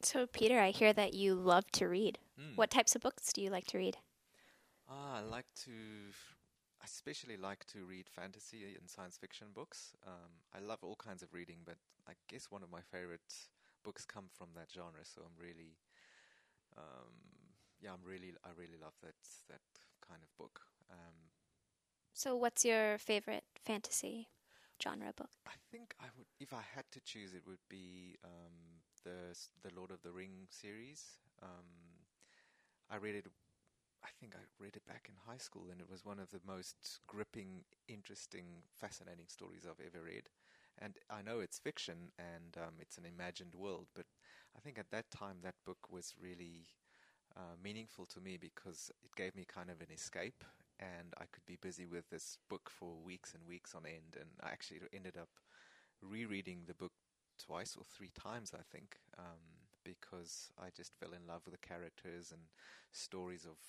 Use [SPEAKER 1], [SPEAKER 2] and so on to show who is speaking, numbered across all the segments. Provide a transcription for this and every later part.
[SPEAKER 1] So, Peter, I hear that you love to read.
[SPEAKER 2] Mm.
[SPEAKER 1] What types of books do you like to read?
[SPEAKER 2] I like to, I especially like to read fantasy and science fiction books. I love all kinds of reading, but I guess one of my favorite books come from that genre. So I'm really, yeah, I really love that kind of book.
[SPEAKER 1] So, what's your favorite fantasy genre book?
[SPEAKER 2] I think I would, if I had to choose, it would be the Lord of the Ring series. I read it I think I read it back in high school, and it was one of the most gripping, interesting, fascinating stories I've ever read. And I know it's fiction and it's an imagined world, but I think at that time that book was really meaningful to me because it gave me kind of an escape, and I could be busy with this book for weeks and weeks on end. And I actually ended up rereading the book twice or three times, I think, because I just fell in love with the characters and stories of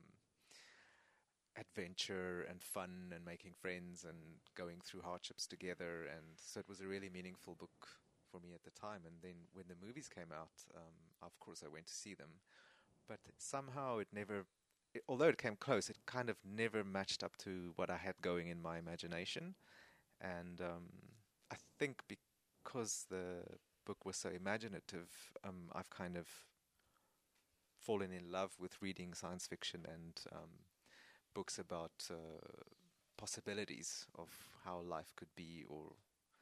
[SPEAKER 2] adventure and fun and making friends and going through hardships together. And so it was a really meaningful book for me at the time. And then when the movies came out, of course I went to see them. But somehow it never, although it came close, it kind of never matched up to what I had going in my imagination. And I think because the book was so imaginative, I've kind of fallen in love with reading science fiction and books about possibilities of how life could be or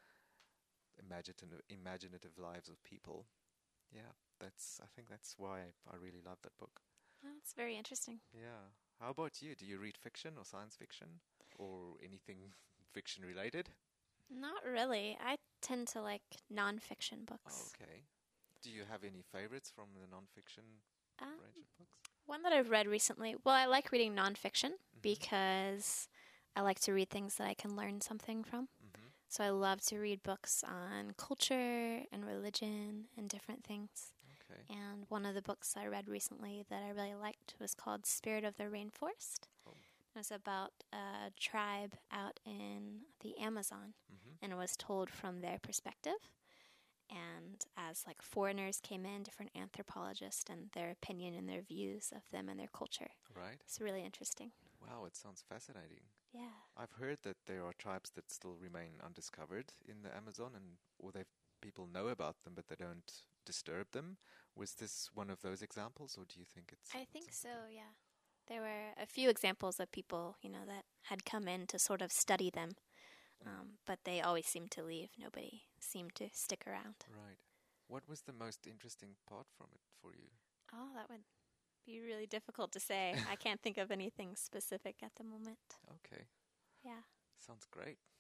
[SPEAKER 2] imaginative lives of people. Yeah, I think that's why I really love that book.
[SPEAKER 1] Oh, it's very interesting.
[SPEAKER 2] Yeah. How about you? Do you read fiction or science fiction or anything fiction related?
[SPEAKER 1] Not really. I tend to like nonfiction
[SPEAKER 2] Oh,
[SPEAKER 1] books.
[SPEAKER 2] okay. Do you have any favorites from the nonfiction
[SPEAKER 1] Um,
[SPEAKER 2] range of books?
[SPEAKER 1] One that I've read recently, well, I like reading nonfiction
[SPEAKER 2] Mm-hmm.
[SPEAKER 1] because I like to read things that I can learn something from.
[SPEAKER 2] Mm-hmm.
[SPEAKER 1] So I love to read books on culture and religion and different things.
[SPEAKER 2] Okay.
[SPEAKER 1] And one of the books I read recently that I really liked was called Spirit of the Rainforest.
[SPEAKER 2] Oh.
[SPEAKER 1] It was about a tribe out in the Amazon,
[SPEAKER 2] Mm-hmm.
[SPEAKER 1] and it was told from their perspective. And as like foreigners came in, different anthropologists and their opinion and their views of them and their culture.
[SPEAKER 2] Right.
[SPEAKER 1] It's really interesting.
[SPEAKER 2] Wow, it sounds fascinating.
[SPEAKER 1] Yeah.
[SPEAKER 2] I've heard that there are tribes that still remain undiscovered in the Amazon, and or they people know about them, but they don't disturb them. Was this one of those examples, or do you think it's
[SPEAKER 1] I think
[SPEAKER 2] something different?
[SPEAKER 1] so, yeah. There were a few examples of people, that had come in to sort of study them,
[SPEAKER 2] Mm,
[SPEAKER 1] but they always seemed to leave. Nobody seemed to stick around.
[SPEAKER 2] right. What was the most interesting part from it for you?
[SPEAKER 1] Oh, that would be really difficult to say. I can't think of anything specific at the moment.
[SPEAKER 2] Okay,
[SPEAKER 1] Yeah.
[SPEAKER 2] sounds great.